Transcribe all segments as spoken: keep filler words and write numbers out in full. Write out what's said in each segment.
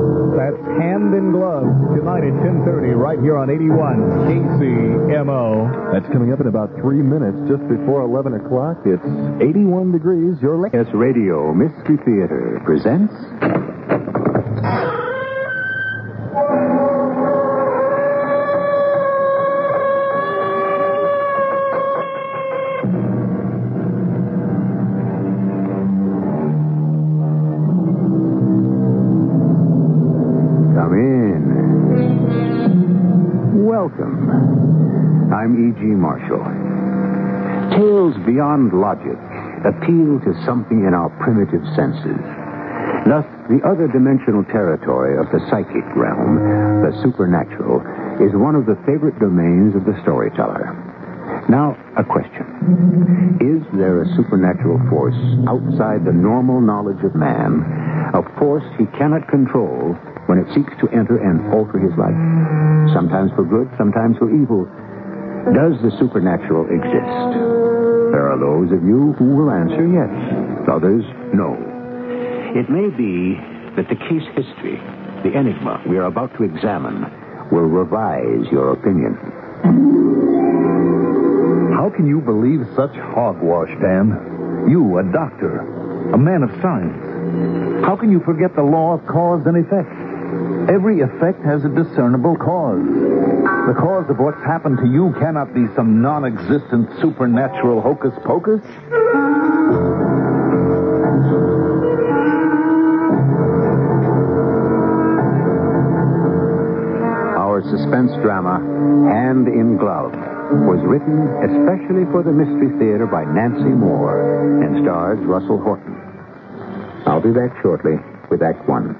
That's Hand in Glove, tonight at ten thirty, right here on eighty-one K C M O. That's coming up in about three minutes, just before eleven o'clock. It's eighty-one degrees. Your latest Radio Mystery Theater presents... Welcome. I'm E G. Marshall. Tales beyond logic appeal to something in our primitive senses. Thus, the other dimensional territory of the psychic realm, the supernatural, is one of the favorite domains of the storyteller. Now, a question. Is there a supernatural force outside the normal knowledge of man, a force he cannot control when it seeks to enter and alter his life? Sometimes for good, sometimes for evil. Does the supernatural exist? There are those of you who will answer yes. Others, no. It may be that the case history, the enigma we are about to examine, will revise your opinion. How can you believe such hogwash, Dan? You, a doctor, a man of science. How can you forget the law of cause and effect? Every effect has a discernible cause. The cause of what's happened to you cannot be some non-existent supernatural hocus-pocus. Our suspense drama, Hand in Glove, was written especially for the Mystery Theater by Nancy Moore and stars Russell Horton. I'll be back shortly with Act One.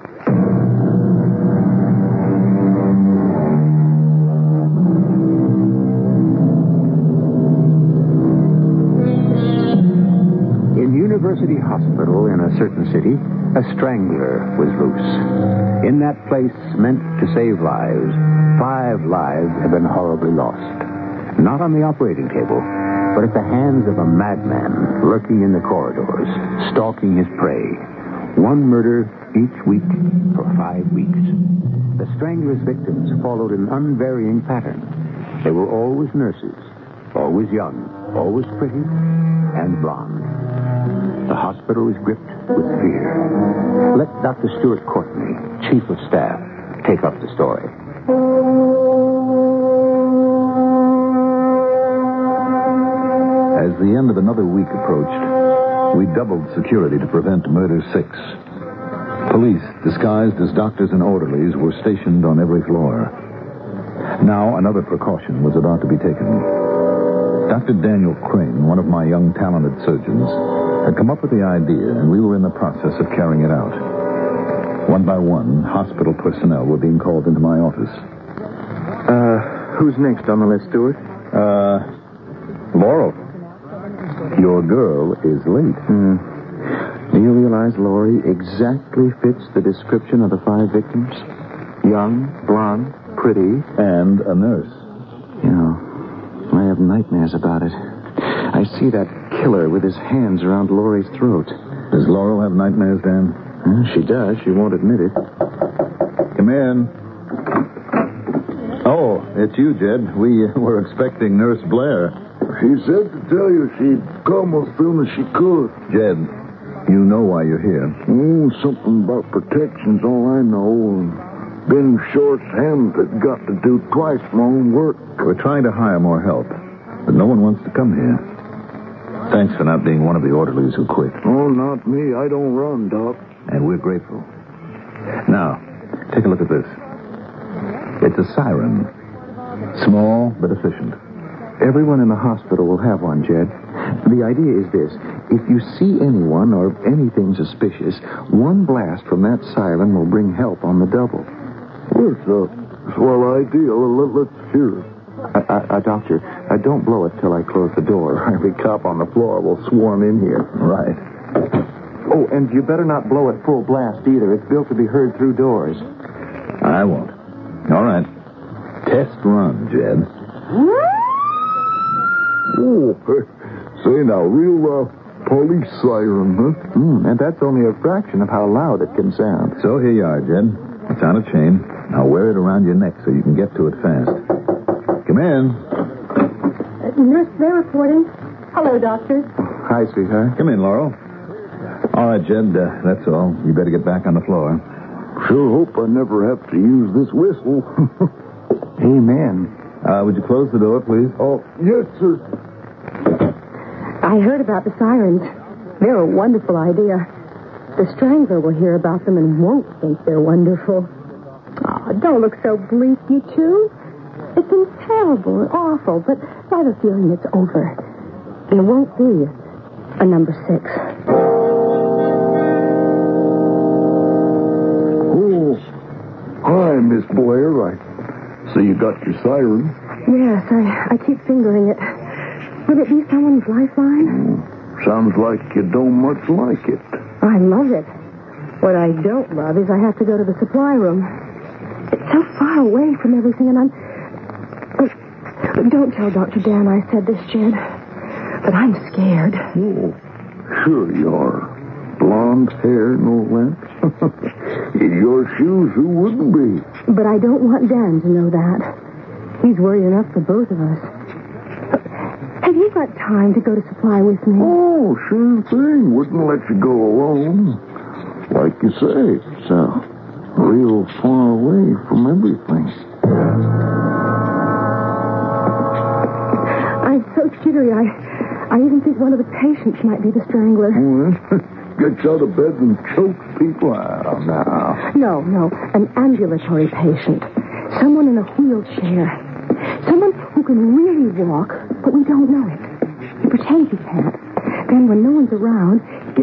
In University Hospital in a certain city, a strangler was loose. In that place meant to save lives, five lives have been horribly lost. Not on the operating table, but at the hands of a madman lurking in the corridors, stalking his prey. One murder each week for five weeks. The strangler's victims followed an unvarying pattern. They were always nurses, always young, always pretty, and blonde. The hospital was gripped with fear. Let Doctor Stuart Courtney, Chief of Staff, take up the story. As the end of another week approached, we doubled security to prevent murder six. Police, disguised as doctors and orderlies, were stationed on every floor. Now, another precaution was about to be taken. Doctor Daniel Crane, one of my young talented surgeons, had come up with the idea, and we were in the process of carrying it out. One by one, hospital personnel were being called into my office. Uh, who's next on the list, Stuart? Uh, Laurel. Your girl is late. Hmm. Do you realize Laurie exactly fits the description of the five victims? Young, blonde, pretty. And a nurse. You know, I have nightmares about it. I see that killer with his hands around Laurie's throat. Does Laurel have nightmares, Dan? Uh, she does. She won't admit it. Come in. Oh, it's you, Jed. We uh, were expecting Nurse Blair. She said to tell you she'd come as soon as she could. Jed, you know why you're here. Oh, something about protection's all I know. And been short-handed, got to do twice my own work. We're trying to hire more help, but no one wants to come here. Thanks for not being one of the orderlies who quit. Oh, not me. I don't run, Doc. And we're grateful. Now, take a look at this. It's a siren. Small, but efficient. Everyone in the hospital will have one, Jed. The idea is this. If you see anyone or anything suspicious, one blast from that siren will bring help on the double. Well, it's a swell idea. Let's hear it. Uh, uh, uh, doctor, uh, don't blow it till I close the door. Every cop on the floor will swarm in here. Right. Oh, and you better not blow it full blast either. It's built to be heard through doors. I won't. All right. Test run, Jed. Oh, say now, real uh, police siren, huh? Mm, and that's only a fraction of how loud it can sound. So here you are, Jed. It's on a chain. Now wear it around your neck so you can get to it fast. Come in. Uh, nurse, they're reporting. Hello, doctor. Hi, sweetheart. Come in, Laurel. All right, Jed, uh, that's all. You better get back on the floor. Sure hope I never have to use this whistle. Amen. Uh, would you close the door, please? Oh, yes, sir. I heard about the sirens. They're a wonderful idea. The Strangler will hear about them and won't think they're wonderful. Oh, don't look so bleak, you two. It's been terrible and awful, but I have a feeling it's over. And it won't be a number six. Oh, hi, Miss Blair. I see you got your siren. Yes, I, I keep fingering it. Would it be someone's lifeline? Oh, sounds like you don't much like it. I love it. What I don't love is I have to go to the supply room. It's so far away from everything, and I'm... Oh, don't tell Doctor Dan I said this, Jed. But I'm scared. Oh, sure you are. Blonde hair, no lamp. In your shoes, who wouldn't be? But I don't want Dan to know that. He's worried enough for both of us. Have you got time to go to supply with me? Oh, sure thing. Wouldn't let you go alone. Like you say, it's uh, real far away from everything. I'm so jittery, I, I even think one of the patients might be the Strangler. Well, gets out of bed and chokes people out now. No, no, an ambulatory patient. Someone in a wheelchair. Someone who can really walk, but we don't know it. He pretends he can't. Then when no one's around, it...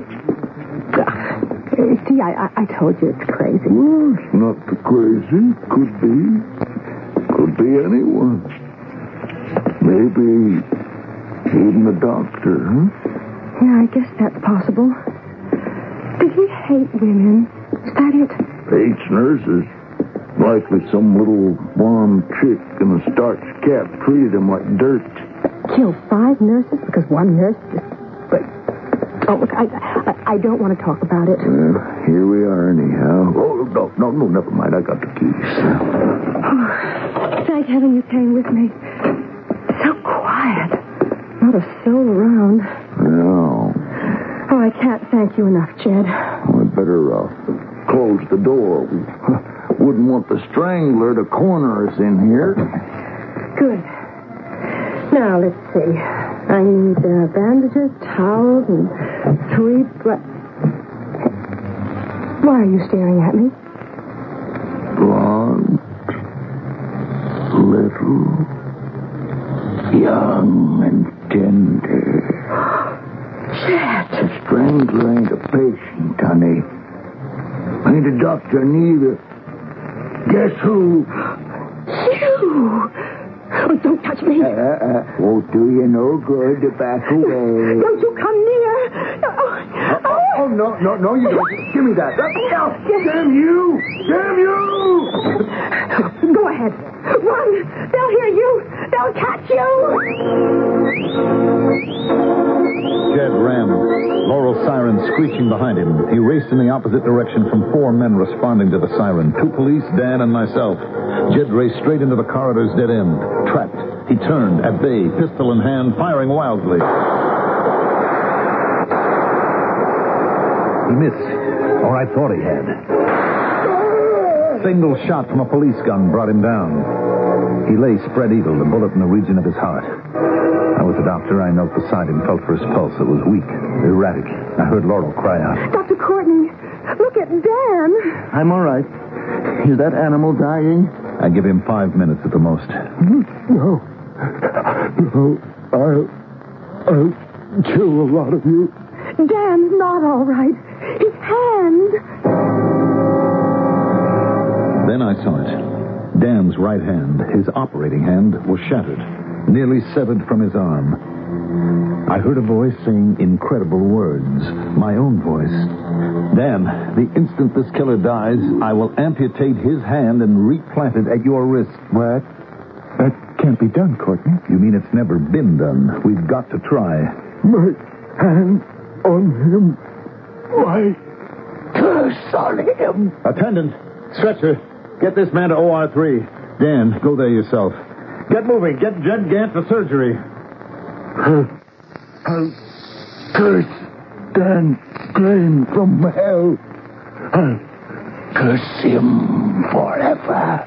See, I, I, I told you it's crazy. Well, it's not the crazy. Could be. Could be anyone. Maybe even the doctor, huh? Yeah, I guess that's possible. Does he hate women? Is that it? Hates nurses. Likely some little blonde chick in a starched cap treated him like dirt. Killed five nurses because one nurse just... But... Oh, look, I, I, I don't want to talk about it. Well, here we are anyhow. Oh, no, no, no, never mind. I got the keys. Oh, thank heaven you came with me. So quiet. Not a soul around. No. Oh, I can't thank you enough, Jed. We'd better uh, close the door. We wouldn't want the Strangler to corner us in here. Good. Now, let's see. I need uh, bandages, towels, and three... Bla- Why are you staring at me? Blonde, little, young, and tender. Jed! The Strangler ain't a patient, honey. Ain't a doctor neither. Guess who? You! Oh, don't touch me. Uh, uh, won't do you no good to back away. Don't you come near. Oh, oh. Oh, no, no, no, you don't. Give me that. Oh, damn you! Damn you! Go ahead. Run. They'll hear you. They'll catch you. Jed ran, Laurel's siren screeching behind him. He raced in the opposite direction from four men responding to the siren. Two police, Dan and myself. Jed raced straight into the corridor's dead end. Trapped. He turned, at bay, pistol in hand, firing wildly. He missed. Or I thought he had. Single shot from a police gun brought him down. He lay spread eagle, the bullet in the region of his heart. I was the doctor. I knelt beside him, felt for his pulse. It was weak, erratic. I heard Laurel cry out. Doctor Courtney, look at Dan. I'm all right. Is that animal dying? I give him five minutes at the most. No. No. I'll... I'll kill a lot of you. Dan's not all right. His hand. Then I saw it. Dan's right hand, his operating hand, was shattered, nearly severed from his arm. I heard a voice saying incredible words, my own voice. Dan, the instant this killer dies, I will amputate his hand and replant it at your wrist. What? That can't be done, Courtney. You mean it's never been done? We've got to try. My hand on him. My curse on him. Attendant, Stretcher, get this man to O R three. Dan, go there yourself. Get moving. Get Jed Gant to surgery. I'll curse Dan Crane from hell. I'll curse him forever.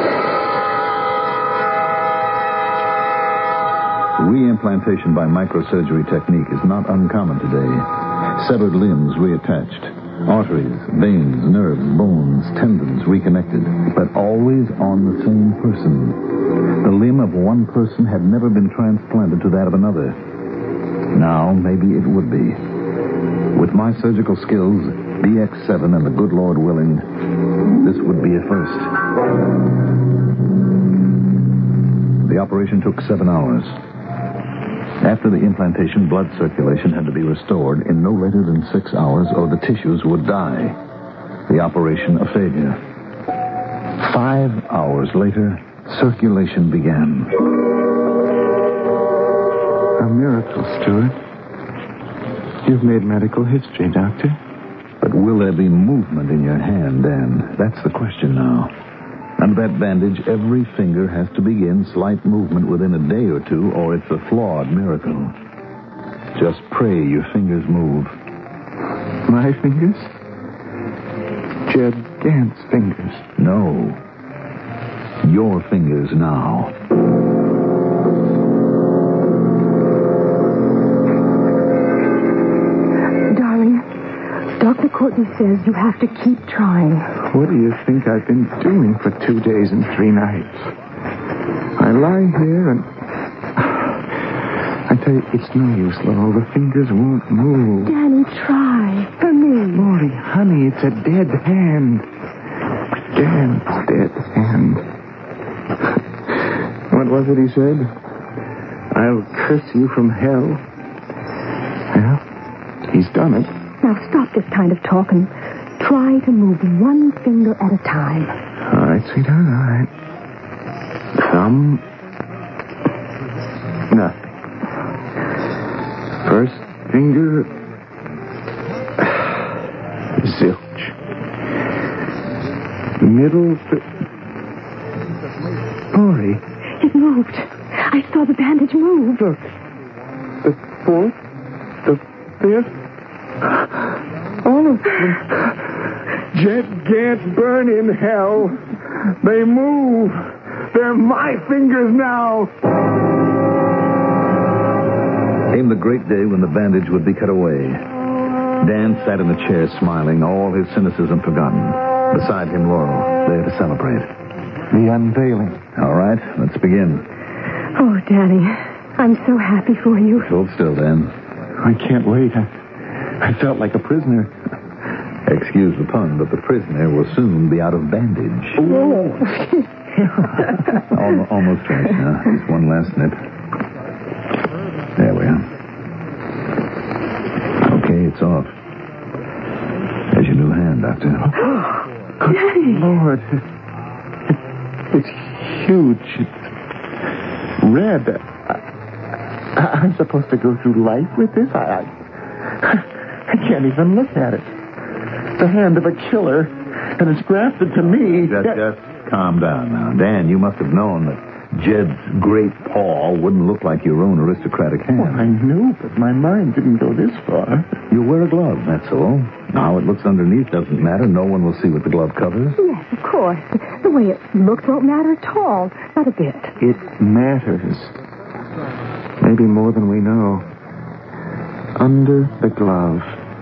Reimplantation by microsurgery technique is not uncommon today. Severed limbs reattached. Arteries, veins, nerves, bones, tendons reconnected. But always on the same person. The limb of one person had never been transplanted to that of another. Now, maybe it would be. With my surgical skills, B X seven, and the good Lord willing, this would be a first. The operation took seven hours. After the implantation, blood circulation had to be restored in no later than six hours, or the tissues would die. The operation a failure. Five hours later, circulation began. A miracle, Stuart. You've made medical history, Doctor. But will there be movement in your hand, Dan? That's the question now. Under that bandage, every finger has to begin slight movement within a day or two, or it's a flawed miracle. Just pray your fingers move. My fingers? Jed Gant's fingers. No. Your fingers now. Darling, Doctor Courtney says you have to keep trying. What do you think I've been doing for two days and three nights? I lie here and... I tell you, it's no use, Laurel. The fingers won't move. Danny, try. For me. Lori, honey, it's a dead hand. Dan's dead hand. What was it he said? I'll curse you from hell. Well, he's done it. Now stop this kind of talk and try to move one finger at a time. All right, sweetheart, all right. Thumb. Nothing. First finger. Zilch. Middle. Fi- Lori. It moved. I saw the bandage move. Look. The fourth. The fifth. All of them. Jed Gant burn in hell. They move. They're my fingers now. Came the great day when the bandage would be cut away. Dan sat in the chair smiling, all his cynicism forgotten. Beside him, Laurel, there to celebrate. The unveiling. All right, let's begin. Oh, Danny, I'm so happy for you. Hold still, Dan. I can't wait. I, I felt like a prisoner. Excuse the pun, but the prisoner will soon be out of bandage. almost, almost finished now. Just one last snip. There we are. Okay, it's off. There's your new hand, Doctor. Good Daddy. Lord. It, it's huge. It's red. I, I'm supposed to go through life with this? I, I, I can't even look at it. The hand of a killer, and it's grafted to me. Just, just calm down now. Dan, you must have known that Jed's great paw wouldn't look like your own aristocratic hand. Well, I knew, but my mind didn't go this far. You wear a glove, that's all. How it looks underneath doesn't matter. No one will see what the glove covers. Yes, of course. The way it looks won't matter at all. Not a bit. It matters. Maybe more than we know. Under the glove,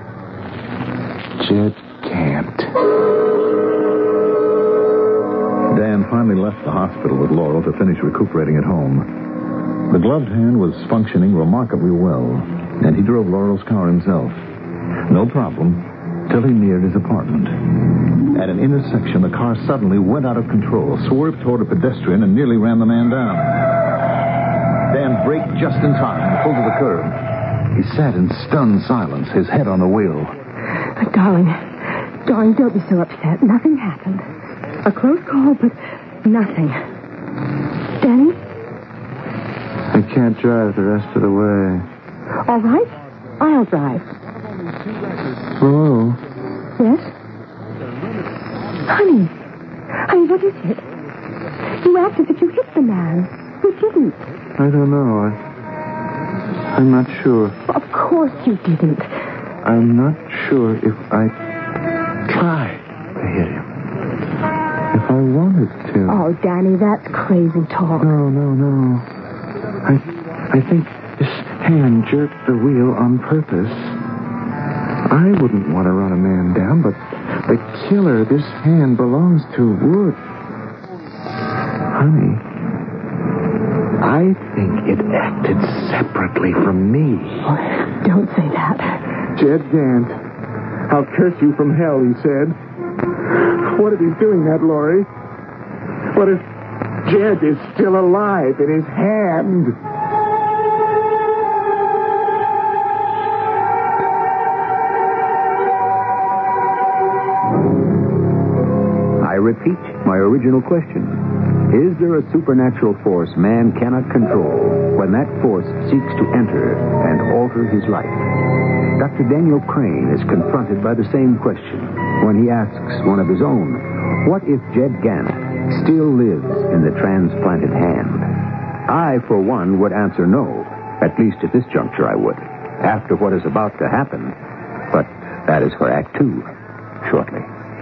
Jed Gant. Dan finally left the hospital with Laurel to finish recuperating at home. The gloved hand was functioning remarkably well, and he drove Laurel's car himself. No problem, till he neared his apartment. At an intersection, the car suddenly went out of control, swerved toward a pedestrian, and nearly ran the man down. Dan braked just in time and pulled to the curb. He sat in stunned silence, his head on the wheel. Uh, darling, darling, don't be so upset. Nothing happened. A close call, but nothing. Danny? I can't drive the rest of the way. All right. I'll drive. Laurel. Yes? Honey, What is it? You act as if you hit the man. You didn't. I don't know. I, I'm not sure. Of course you didn't. I'm not sure if I tried to hit him. If I wanted to. Oh, Danny, that's crazy talk. No, no, no. I, I think this hand jerked the wheel on purpose. I wouldn't want to run a man down, but the killer this hand belongs to would. Honey, I think it acted separately from me. Oh, don't say that. Jed Gant, I'll curse you from hell, he said. What if he's doing that, Laurie? What if Jed is still alive in his hand? I repeat my original question. Is there a supernatural force man cannot control when that force seeks to enter and alter his life? Doctor Daniel Crane is confronted by the same question when he asks one of his own, what if Jed Gant still lives in the transplanted hand? I, for one, would answer no. At least at this juncture I would. After what is about to happen. But that is for Act Two, shortly.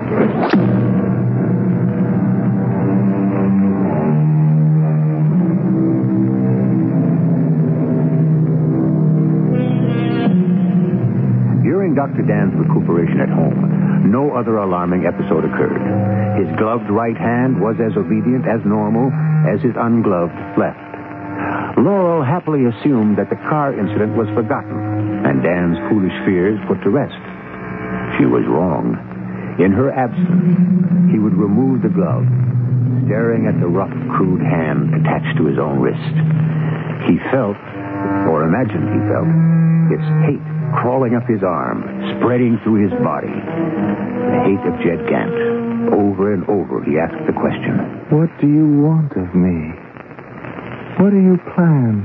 During Doctor Dan's recuperation at home, no other alarming episode occurred. His gloved right hand was as obedient as normal as his ungloved left. Laurel happily assumed that the car incident was forgotten and Dan's foolish fears put to rest. She was wrong. In her absence, he would remove the glove, staring at the rough, crude hand attached to his own wrist. He felt, or imagined he felt, its hate crawling up his arm, spreading through his body. The hate of Jed Gant. Over and over, he asked the question. What do you want of me? What do you plan?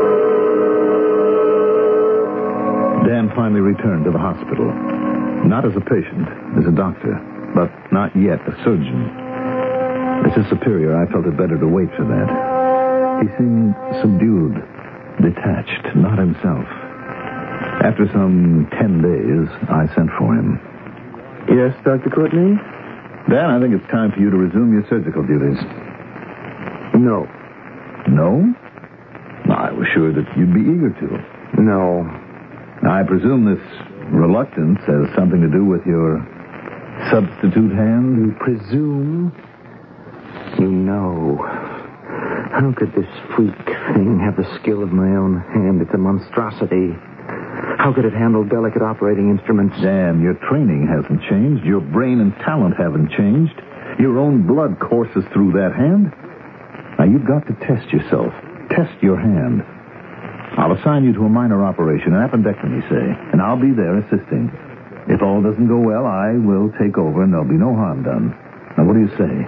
Dan finally returned to the hospital. Not as a patient, as a doctor, but not yet a surgeon. As his superior, I felt it better to wait for that. He seemed subdued, detached, not himself. After some ten days, I sent for him. Yes, Doctor Courtney? Dan, I think it's time for you to resume your surgical duties. No. No? I was sure that you'd be eager to. No. I presume this reluctance has something to do with your substitute hand? You presume? You know. How could this freak thing have the skill of my own hand? It's a monstrosity. How could it handle delicate operating instruments? Dan, your training hasn't changed. Your brain and talent haven't changed. Your own blood courses through that hand. Now, you've got to test yourself. Test your hand. I'll assign you to a minor operation, an appendectomy, say, and I'll be there assisting. If all doesn't go well, I will take over and there'll be no harm done. Now, what do you say?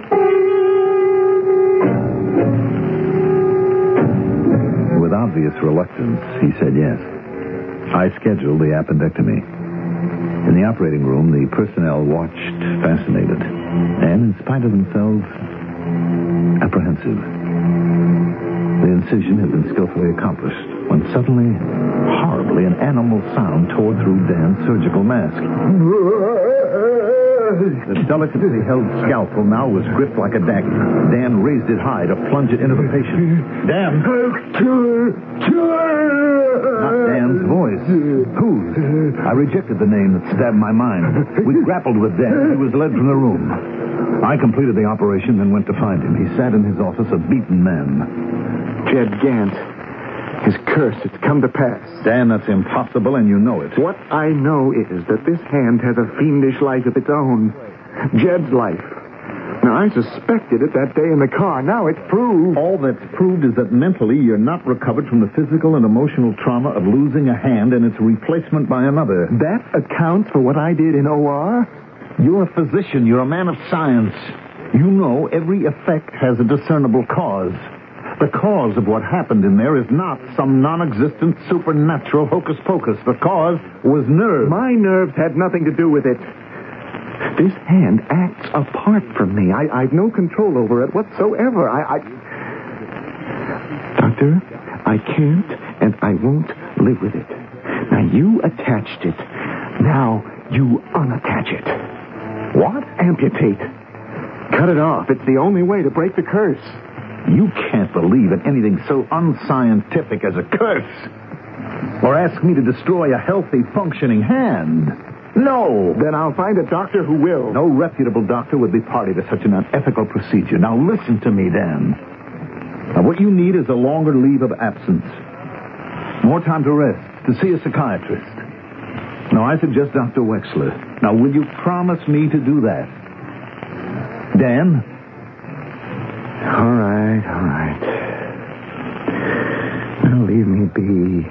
With obvious reluctance, he said yes. I scheduled the appendectomy. In the operating room, the personnel watched, fascinated, and, in spite of themselves, apprehensive. The incision had been skillfully accomplished when suddenly, horribly, an animal sound tore through Dan's surgical mask. The delicately held scalpel now was gripped like a dagger. Dan raised it high to plunge it into the patient. Dan! Not Dan's voice. Whose? I rejected the name that stabbed my mind. We grappled with Dan. He was led from the room. I completed the operation, then went to find him. He sat in his office, a beaten man. Jed Gant. His curse, it's come to pass. Dan, that's impossible, and you know it. What I know is that this hand has a fiendish life of its own. Jed's life. Now, I suspected it that day in the car. Now it's proved. All that's proved is that mentally you're not recovered from the physical and emotional trauma of losing a hand and its replacement by another. That accounts for what I did in O R? You're a physician. You're a man of science. You know every effect has a discernible cause. The cause of what happened in there is not some non-existent supernatural hocus-pocus. The cause was nerves. My nerves had nothing to do with it. This hand acts apart from me. I, I've no control over it whatsoever. I, I... Doctor, I can't and I won't live with it. Now, you attached it. Now, you unattach it. What? Amputate. Cut it off. It's the only way to break the curse. You can't believe in anything so unscientific as a curse. Or ask me to destroy a healthy, functioning hand. No. Then I'll find a doctor who will. No reputable doctor would be party to such an unethical procedure. Now listen to me, Dan. Now what you need is a longer leave of absence. More time to rest, to see a psychiatrist. Now I suggest Doctor Wexler. Now will you promise me to do that? Dan? All right, all right. Now leave me be.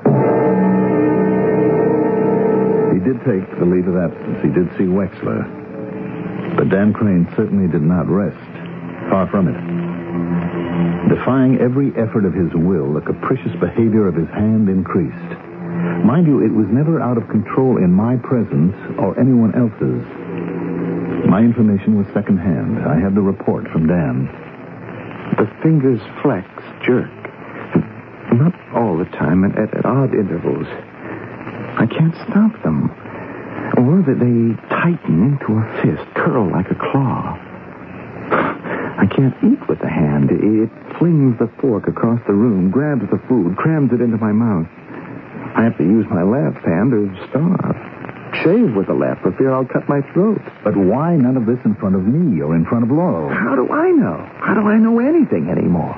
He did take the leave of absence. He did see Wexler. But Dan Crane certainly did not rest. Far from it. Defying every effort of his will, the capricious behavior of his hand increased. Mind you, it was never out of control in my presence or anyone else's. My information was secondhand. I had the report from Dan. The fingers flex, jerk. Not all the time, and at, at odd intervals. I can't stop them. Or that they tighten into a fist, curl like a claw. I can't eat with the hand. It flings the fork across the room, grabs the food, crams it into my mouth. I have to use my left hand or starve. Shave with the left for fear I'll cut my throat. But why none of this in front of me or in front of Laurel? How do I know? How do I know anything anymore?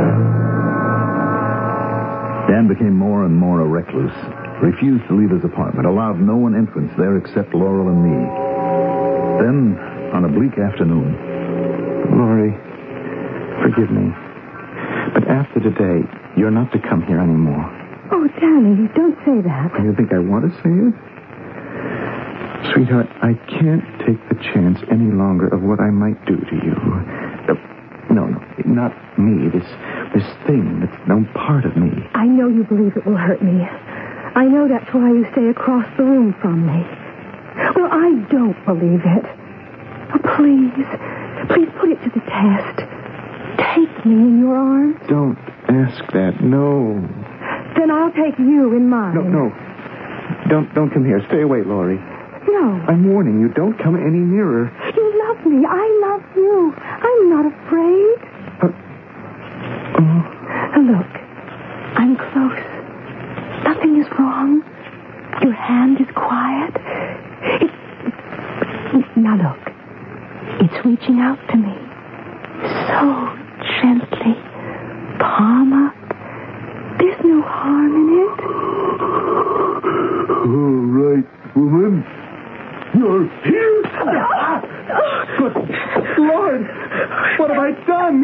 Dan became more and more a recluse. Refused to leave his apartment. Allowed no one entrance there except Laurel and me. Then, on a bleak afternoon... Laurie, forgive me. But after today, you're not to come here anymore. Oh, Danny, don't say that. You think I want to say it? Sweetheart, I can't take the chance any longer of what I might do to you. Uh, no, no, not me. This, this thing that's no part of me. I know you believe it will hurt me. I know that's why you stay across the room from me. Well, I don't believe it. Oh, please, please put it to the test. Take me in your arms. Don't ask that. No. Then I'll take you in mine. No, no. Don't, don't come here. Stay away, Laurie. No. I'm warning you. Don't come any nearer. You love me. I love you. I'm not afraid. Uh, oh. Look, I'm close. Nothing is wrong. Your hand is quiet. It, it, now look. It's reaching out to me. So gently. Palm up. There's no harm in it. All right, woman. You're here. Good Lord! What have I done?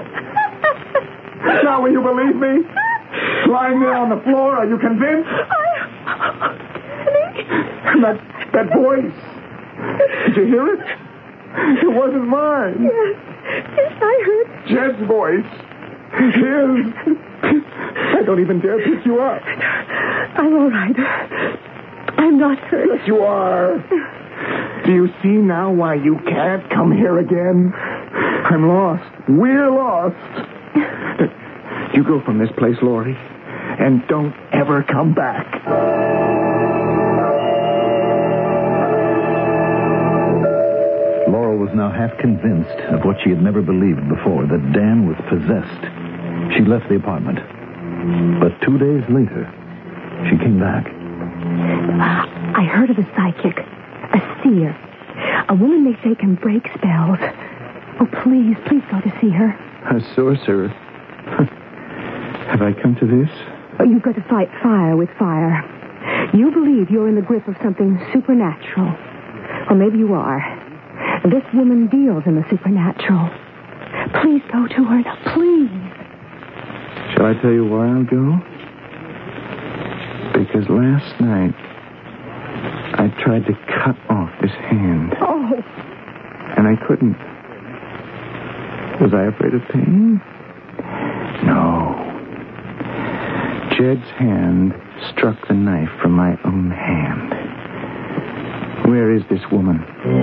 Now will you believe me? Lying there on the floor, are you convinced? And that, that voice. Did you hear it? It wasn't mine. Yes. Yes, I heard. Jed's voice. His. I don't even dare pick you up. I'm all right. I'm not hurt. Yes, you are. Do you see now why you can't come here again? I'm lost. We're lost. You go from this place, Laurie, and don't ever come back. Laurel was now half convinced of what she had never believed before, that Dan was possessed. She left the apartment. But two days later, she came back. I heard of a psychic, a seer, a woman they say can break spells. Oh, please, please go to see her. A sorcerer. Have I come to this? Oh, you've got to fight fire with fire. You believe you're in the grip of something supernatural. Or maybe you are. This woman deals in the supernatural. Please go to her now, please. Shall I tell you why I'll go? Because last night, I tried to cut off this hand. Oh. And I couldn't. Was I afraid of pain? No. Jed's hand struck the knife from my own hand. Where is this woman?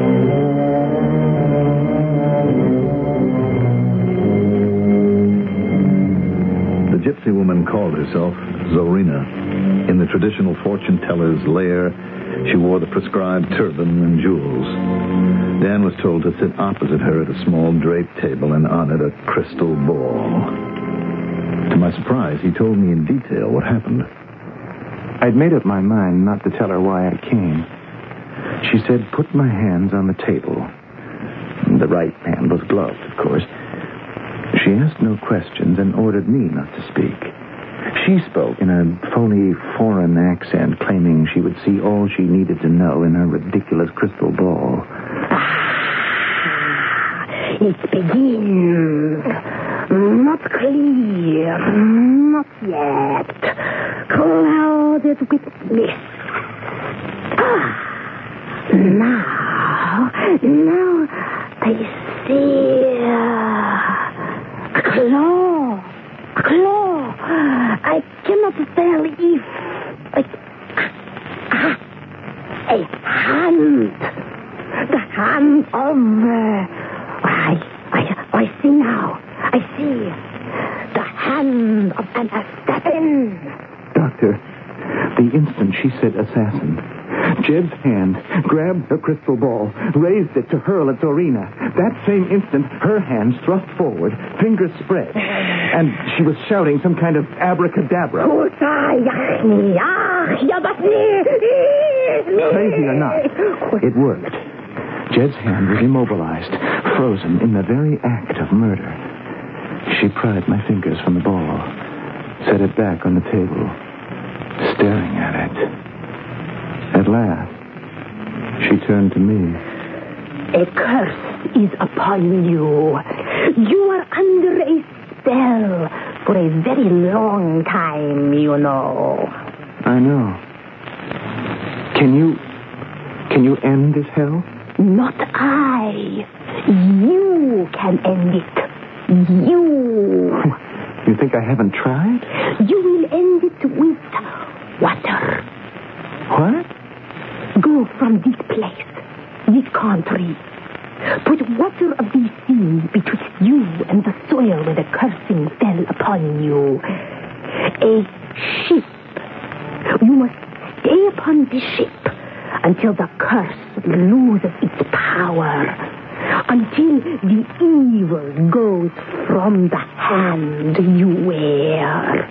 The gypsy woman called herself Zorina. In the traditional fortune teller's lair, she wore the prescribed turban and jewels. Dan was told to sit opposite her at a small draped table and on it a crystal ball. To my surprise, he told me in detail what happened. I'd made up my mind not to tell her why I came. She said, put my hands on the table. The right hand was gloved, of course. She asked no questions and ordered me not to speak. She spoke in a phony foreign accent, claiming she would see all she needed to know in her ridiculous crystal ball. Ah, it begins. Not clear. Not yet. Clouded with mist. Ah, now, now I see a claw. A claw. I cannot tell if like ah, a hand. The hand of uh, I, I I see now. I see the hand of an assassin. Doctor, the instant she said assassin, Jed's hand grabbed the crystal ball, raised it to hurl at Zorina. That same instant, her hands thrust forward, fingers spread, and she was shouting some kind of abracadabra. Crazy or not, it worked. Jed's hand was immobilized, frozen in the very act of murder. She pried my fingers from the ball, set it back on the table, staring at it. At last, she turned to me. A curse is upon you. You are under a spell for a very long time, you know. I know. Can you... Can you end this hell? Not I. You can end it. You. You think I haven't tried? You will end it with water. What? Go from this place, this country. Put water of the sea betwixt you and the soil where the cursing fell upon you. A ship. You must stay upon this ship until the curse loses its power. Until the evil goes from the hand you wear.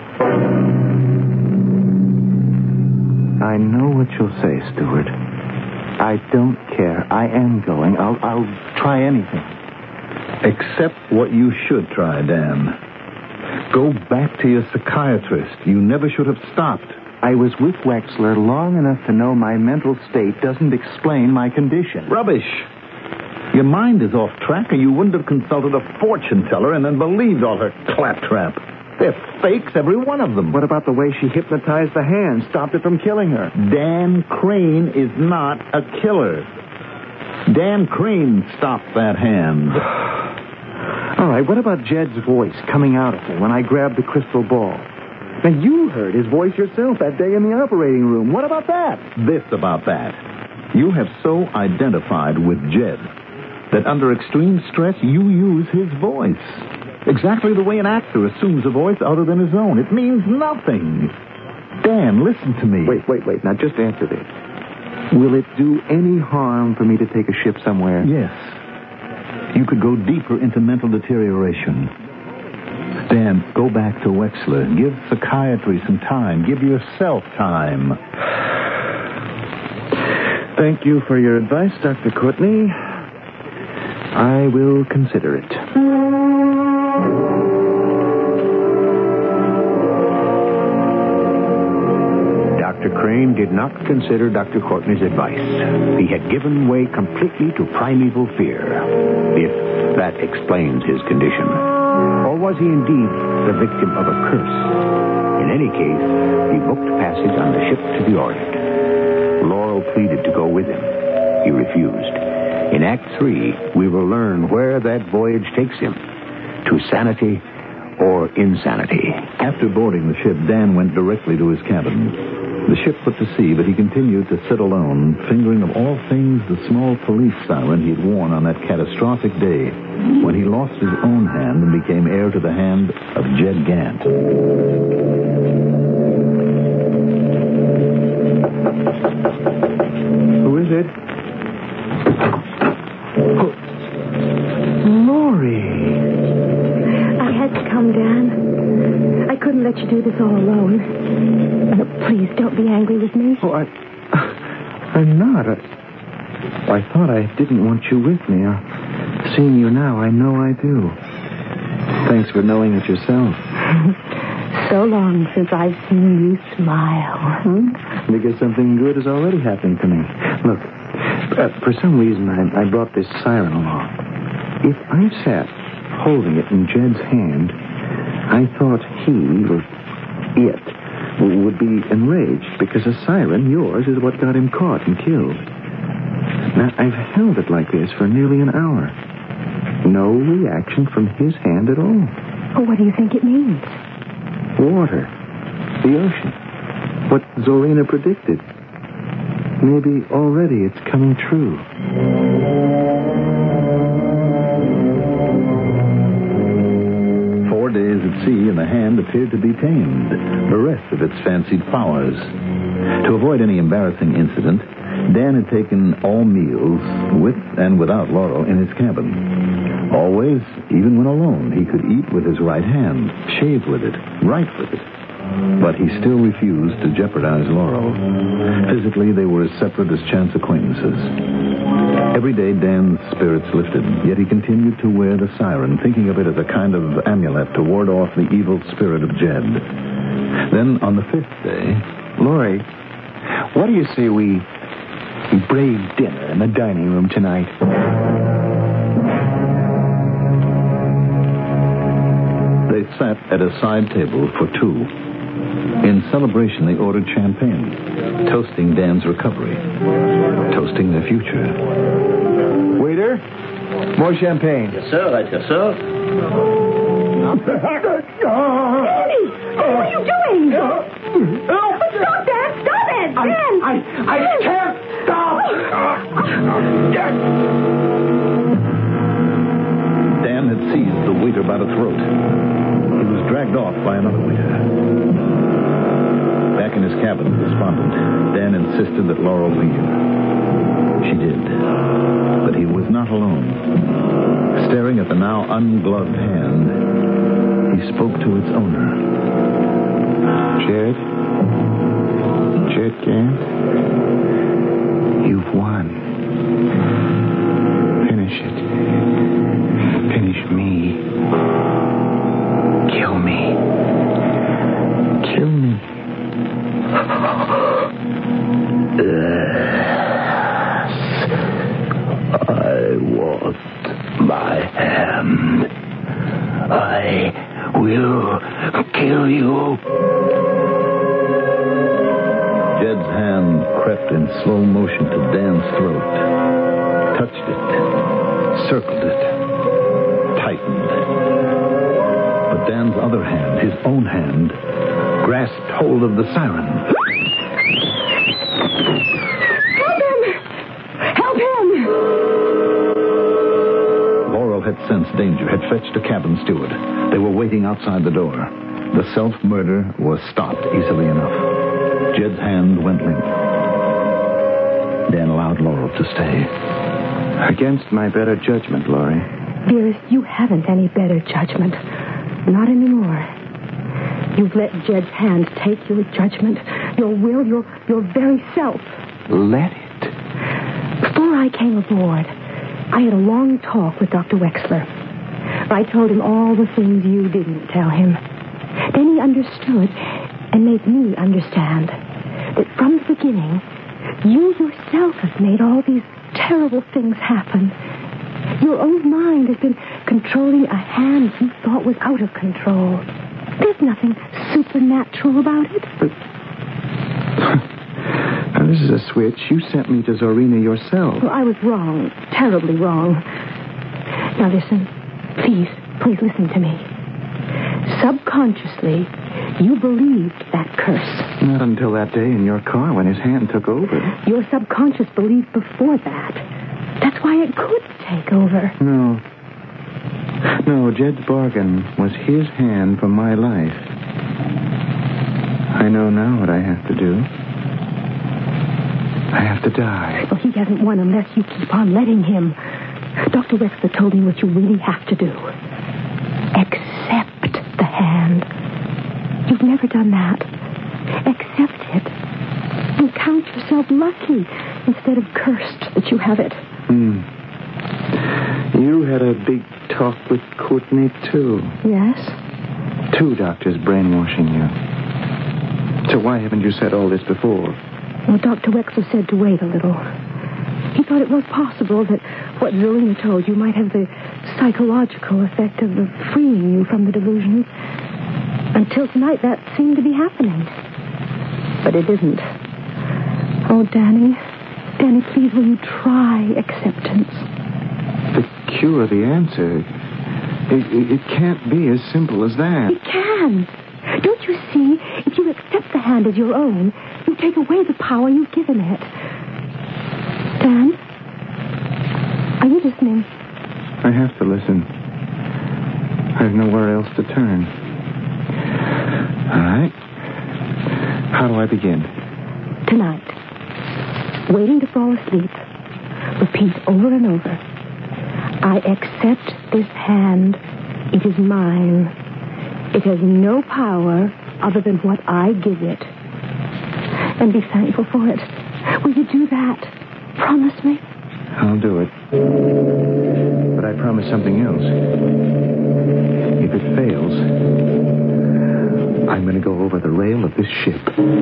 I know what you'll say, Stewart. I don't care. I am going. I'll, I'll try anything. Except what you should try, Dan. Go back to your psychiatrist. You never should have stopped. I was with Wexler long enough to know my mental state doesn't explain my condition. Rubbish. Your mind is off track, or you wouldn't have consulted a fortune teller and then believed all her claptrap. They're fakes, every one of them. What about the way she hypnotized the hand, stopped it from killing her? Dan Crane is not a killer. Dan Crane stopped that hand. All right, what about Jed's voice coming out of me when I grabbed the crystal ball? Now, you heard his voice yourself that day in the operating room. What about that? This about that. You have so identified with Jed that under extreme stress, you use his voice. Exactly the way an actor assumes a voice other than his own. It means nothing. Dan, listen to me. Wait, wait, wait. Now, just answer this. Will it do any harm for me to take a ship somewhere? Yes. You could go deeper into mental deterioration. Dan, go back to Wexler. Give psychiatry some time. Give yourself time. Thank you for your advice, Doctor Courtney. I will consider it. Doctor Crane did not consider Doctor Courtney's advice. He had given way completely to primeval fear, if that explains his condition. Or was he indeed the victim of a curse? In any case, he booked passage on the ship to the Orient. Laurel pleaded to go with him. He refused. In Act Three, we will learn where that voyage takes him. To sanity or insanity. After boarding the ship, Dan went directly to his cabin. The ship put to sea, but he continued to sit alone, fingering of all things the small police siren he had worn on that catastrophic day when he lost his own hand and became heir to the hand of Jed Gant. Who is it? Oh. Laurie. I had to come, Dan. I couldn't let you do this all alone. Uh, please, don't be angry with me. Oh, I... I'm not. I, I thought I didn't want you with me. Uh, seeing you now, I know I do. Thanks for knowing it yourself. So long since I've seen you smile. Hmm? Because something good has already happened to me. Look, uh, for some reason, I, I brought this siren along. If I sat holding it in Jed's hand, I thought he, or it, would be enraged because a siren, yours, is what got him caught and killed. Now, I've held it like this for nearly an hour. No reaction from his hand at all. Oh, what do you think it means? Water. The ocean. What Zorina predicted. Maybe already it's coming true. Four days at sea, and the hand appeared to be tamed, bereft of its fancied powers. To avoid any embarrassing incident, Dan had taken all meals, with and without Laurel, in his cabin. Always, even when alone, he could eat with his right hand, shave with it, write with it. But he still refused to jeopardize Laurel. Physically, they were as separate as chance acquaintances. Every day, Dan's spirits lifted, yet he continued to wear the siren, thinking of it as a kind of amulet to ward off the evil spirit of Jed. Then, on the fifth day... Laurie, what do you say we brave dinner in the dining room tonight? They sat at a side table for two. In celebration, they ordered champagne, toasting Dan's recovery, toasting their future. Waiter, more champagne. Yes, sir. Right here, sir. Danny! What are you doing? Stop that! Stop it! I, Dan! I, I can't stop! Dan had seized the waiter by the throat. He was dragged off by another waiter. Back in his cabin, despondent, Dan insisted that Laurel leave. She did. But he was not alone. Staring at the now ungloved hand, he spoke to its owner. Jed? Jed Gant? You've won. Finish it. Finish me. Kill me. Kill me. Yes. I want my hand. I will kill you. Jed's hand crept in slow motion to Dan's throat, touched it, circled it, tightened. But Dan's other hand, his own hand, grasped hold of the siren. Help him! Help him! Laurel had sensed danger, had fetched a cabin steward. They were waiting outside the door. The self-murder was stopped easily enough. Jed's hand went limp. Dan allowed Laurel to stay. Against my better judgment, Laurie. Dearest, you haven't any better judgment. Not anymore. You've let Jed's hand take your judgment, your will, your, your very self. Let it? Before I came aboard, I had a long talk with Doctor Wexler. I told him all the things you didn't tell him. Then he understood and made me understand that from the beginning, you yourself have made all these terrible things happen. Your own mind has been controlling a hand you thought was out of control. There's nothing supernatural about it. But... now, this is a switch. You sent me to Zorina yourself. Well, I was wrong. Terribly wrong. Now, listen. Please, please listen to me. Subconsciously, you believed that curse. Not until that day in your car when his hand took over. Your subconscious believed before that. That's why it could take over. No. No, Jed's bargain was his hand for my life. I know now what I have to do. I have to die. Well, he doesn't want unless you keep on letting him. Doctor Wexler told me what you really have to do. Accept the hand. You've never done that. Accept it. And count yourself lucky instead of cursed that you have it. Hmm. You had a big talk with Courtney, too. Yes? Two doctors brainwashing you. So why haven't you said all this before? Well, Doctor Wexler said to wait a little. He thought it was possible that what Zelina told you might have the psychological effect of freeing you from the delusions. Until tonight, that seemed to be happening. But it isn't. Oh, Danny. Danny, please, will you try acceptance? The cure, the answer. It, it, it can't be as simple as that. It can. Don't you see? If you accept the hand as your own, you take away the power you've given it. Dan? Are you listening? I have to listen. I've nowhere else to turn. All right. How do I begin? Tonight. Waiting to fall asleep. Repeat over and over. I accept this hand. It is mine. It has no power other than what I give it. And be thankful for it. Will you do that? Promise me? I'll do it. But I promise something else. If it fails, I'm going to go over the rail of this ship.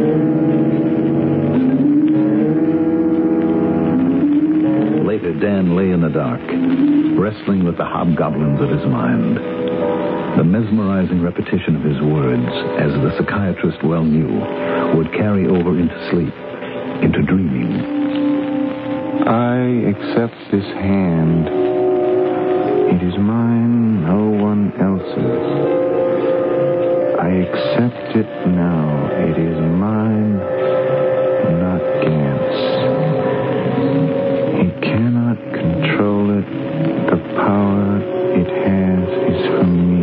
Later, Dan lay in the dark, wrestling with the hobgoblins of his mind. The mesmerizing repetition of his words, as the psychiatrist well knew, would carry over into sleep, into dreaming. I accept this hand. It is mine, no one else's. I accept it now. It is mine, not Gant's. He cannot control it. The power it has is from me.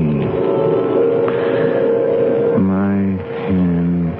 My hand.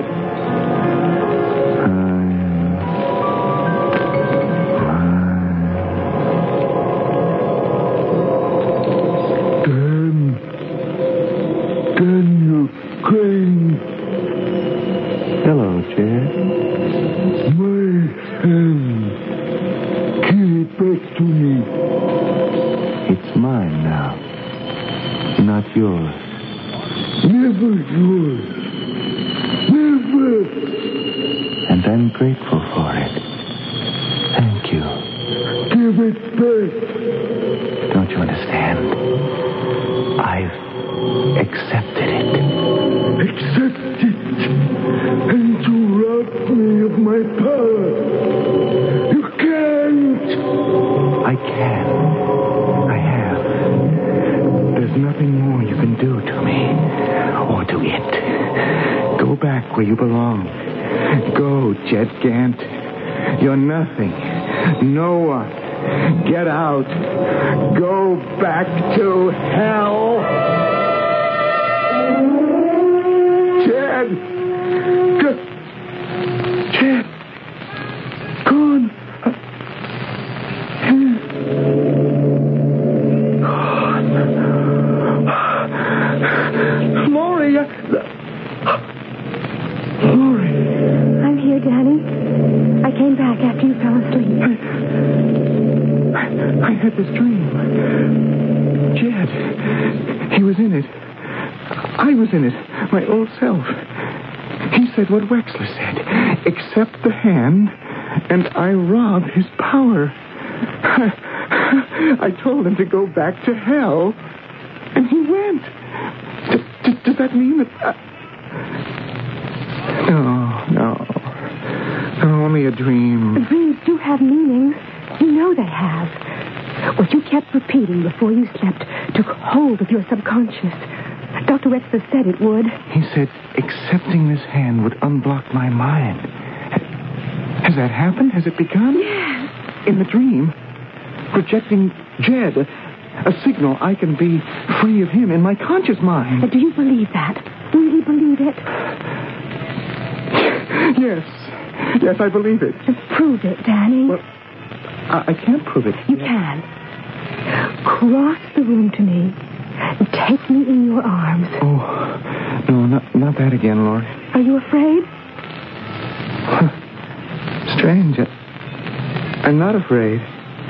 Where you belong. Go, Jed Gant. You're nothing. No one. Get out. Go back to hell. Jed. Go- Jed. Gone. Laurie. I'm here, Danny. I came back after you fell asleep. I, I had this dream. Jed. He was in it. I was in it. My old self. He said what Wexler said. Accept the hand, and I rob his power. I, I told him to go back to hell, and he went. Does, does, does that mean that... I... No, no. No, only a dream. Dreams do have meaning. You know they have. What you kept repeating before you slept took hold of your subconscious. Doctor Webster said it would. He said accepting this hand would unblock my mind. Has that happened? Has it begun? Yes. In the dream, projecting Jed, a, a signal I can be free of him in my conscious mind. Uh, do you believe that? Really believe it? Yes. Yes, I believe it. Just prove it, Danny. Well, I, I can't prove it. You can. Cross the room to me. Take me in your arms. Oh, no, not, not that again, Lord. Are you afraid? Strange. I, I'm not afraid.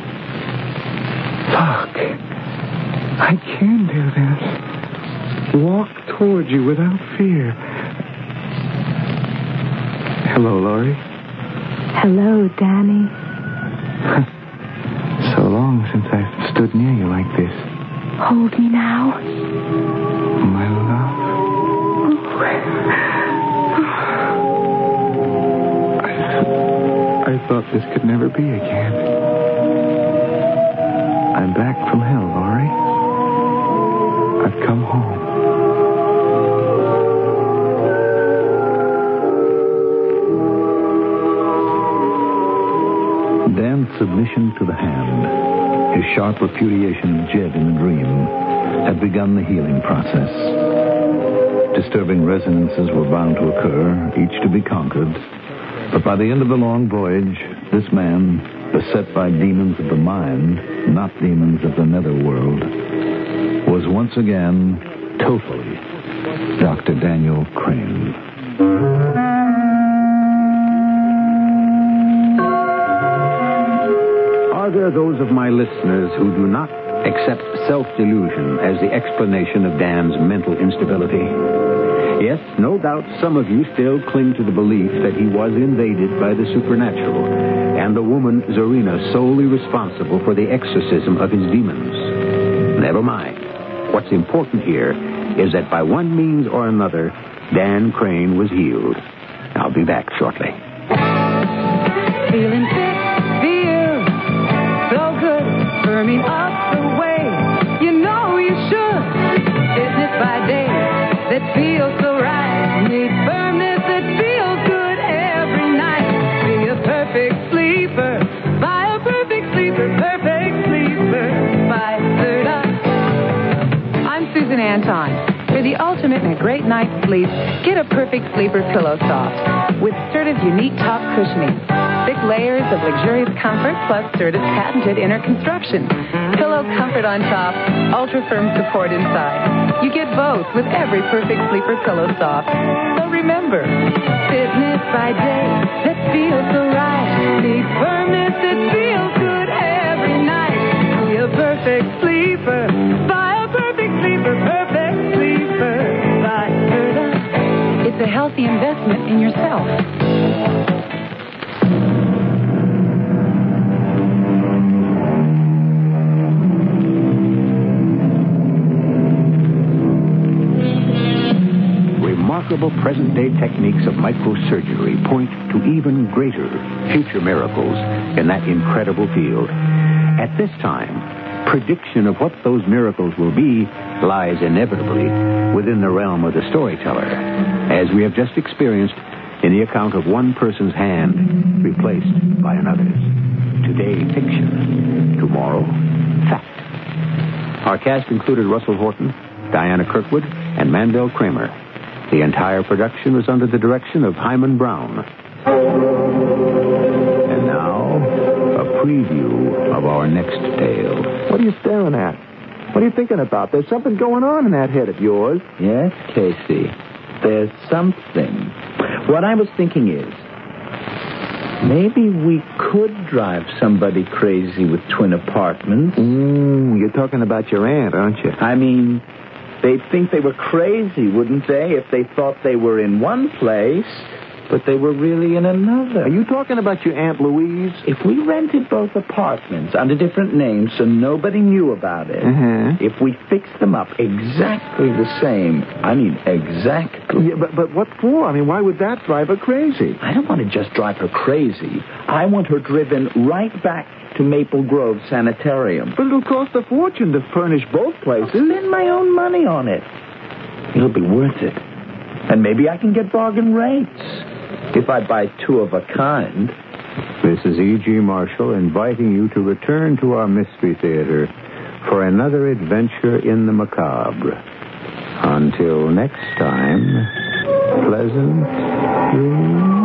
Look, I can do this. Walk toward you without fear. Hello, Laurie. Hello, Danny. So long since I've stood near you like this. Hold me now. My love. I, I thought this could never be again. I'm back from hell, Laurie. I've come home. Dan's submission to the hand, his sharp repudiation of Jed in the dream, had begun the healing process. Disturbing resonances were bound to occur, each to be conquered. But by the end of the long voyage, this man, beset by demons of the mind, not demons of the netherworld, was once again totally Doctor Daniel Crane. Are there those of my listeners who do not accept self-delusion as the explanation of Dan's mental instability? Yes, no doubt some of you still cling to the belief that he was invaded by the supernatural, and the woman Zarina solely responsible for the exorcism of his demons. Never mind. What's important here is that by one means or another, Dan Crane was healed. I'll be back shortly. Feeling fit, feel so good, firming up the way you know you should. Fitness by day that feels so right. Need firmness that feels good every night. Be a perfect sleeper, by a perfect sleeper, perfect sleeper by Third Eye. I'm Susan Anton. For the ultimate in a great night's sleep, get a Perfect Sleeper Pillow Soft with Serta's unique top cushioning. Thick layers of luxurious comfort plus Serta's patented inner construction. Pillow comfort on top, ultra-firm support inside. You get both with every Perfect Sleeper Pillow Soft. So remember, fitness by day that feels so right. Need firmness that feels good every night. Be a perfect sleeper. Buy a perfect sleeper. Perfect sleeper by Serta. It's a healthy investment in yourself. Remarkable present-day techniques of microsurgery point to even greater future miracles in that incredible field. At this time, prediction of what those miracles will be lies inevitably within the realm of the storyteller, as we have just experienced in the account of one person's hand replaced by another's. Today, fiction. Tomorrow, fact. Our cast included Russell Horton, Diana Kirkwood, and Mandel Kramer. The entire production was under the direction of Hyman Brown. And now, a preview of our next tale. What are you staring at? What are you thinking about? There's something going on in that head of yours. Yes, Casey. There's something. What I was thinking is, maybe we could drive somebody crazy with twin apartments. Mm, you're talking about your aunt, aren't you? I mean, they'd think they were crazy, wouldn't they, if they thought they were in one place, but they were really in another. Are you talking about your Aunt Louise? If we rented both apartments under different names so nobody knew about it, Uh-huh. if we fixed them up exactly the same, I mean exactly. Yeah, but, but what for? I mean, why would that drive her crazy? I don't want to just drive her crazy. I want her driven right back to Maple Grove Sanitarium. But it'll cost a fortune to furnish both places. I'll spend my own money on it. It'll be worth it. And maybe I can get bargain rates if I buy two of a kind. This is E G. Marshall inviting you to return to our Mystery Theater for another adventure in the macabre. Until next time, pleasant dreams.